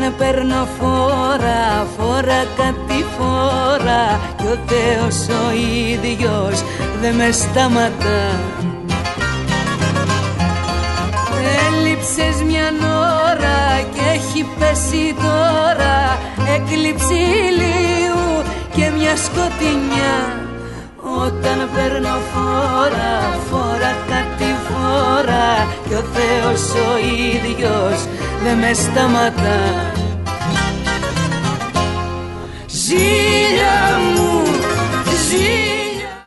Όταν παίρνω φόρα, φόρα κάτι φόρα, κι ο Θεός ο ίδιος δεν με σταματά. Έλειψες μια ώρα και έχει πέσει τώρα έκλειψη ηλίου και μια σκοτεινιά. Όταν παίρνω φόρα, φόρα κάτι φόρα, κι ο Θεός ο ίδιος δεν με σταματά. Ζήλια μου, ζήλια